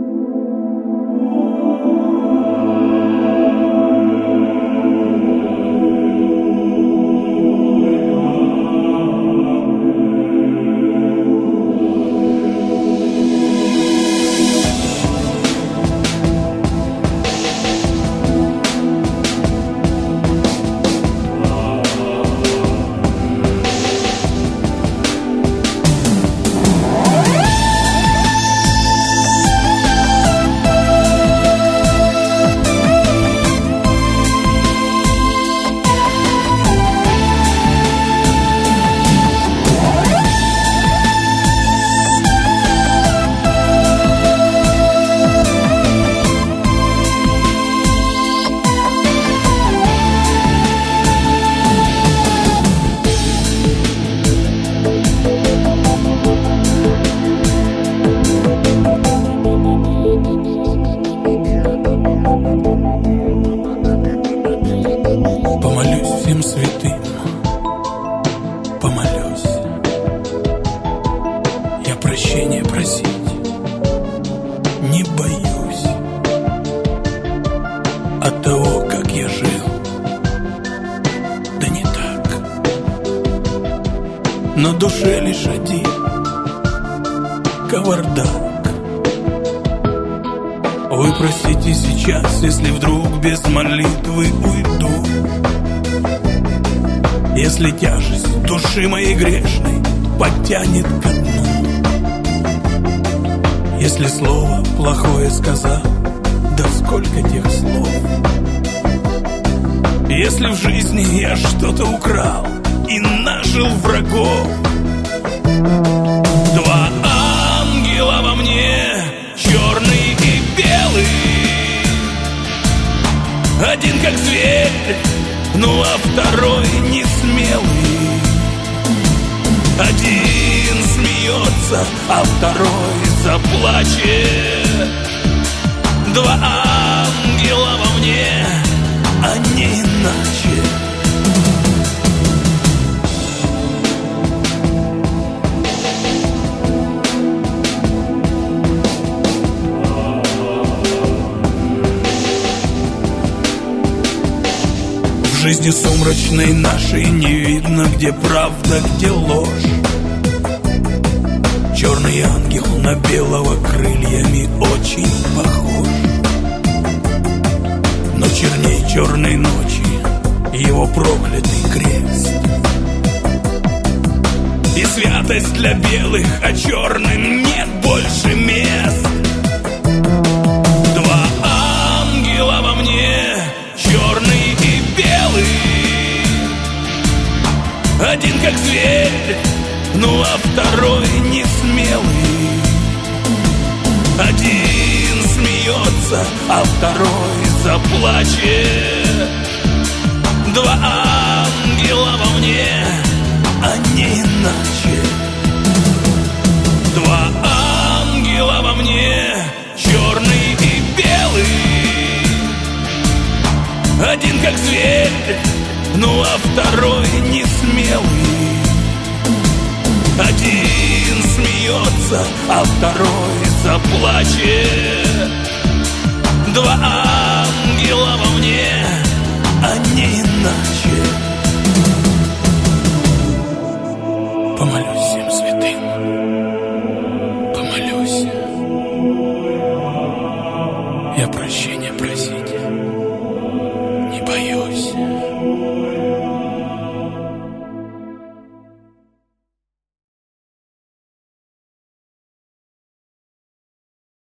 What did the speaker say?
прощения просить не боюсь от того, как я жил. Да не так. На душе лишь один кавардак. Вы простите сейчас, если вдруг без молитвы уйду, если тяжесть души моей грешной подтянет ко дну, если слово плохое сказал, да сколько тех слов, если в жизни я что-то украл и нажил врагов. Два ангела во мне, черный и белый, один как зверь, ну а второй не смелый. Один смеется, а второй заплачет. Два ангела во мне, а не иначе. В жизни сумрачной нашей не видно, где правда, где ложь. Черный ангел на белого крыльями очень похож, но черней черной ночи его проклятый крест. И святость для белых, а черным нет больше мест. Два ангела во мне, черный и белый, один как зверь, ну а второй не смелый. Один смеется, а второй заплачет. Два ангела во мне, а не иначе. Два ангела во мне, черный и белый, один как зверь, ну а второй не смелый. Один смеется, а второй заплачет. Два ангела во мне, а не иначе. Помолюсь всем святым, помолюсь. Я прощения просить не боюсь.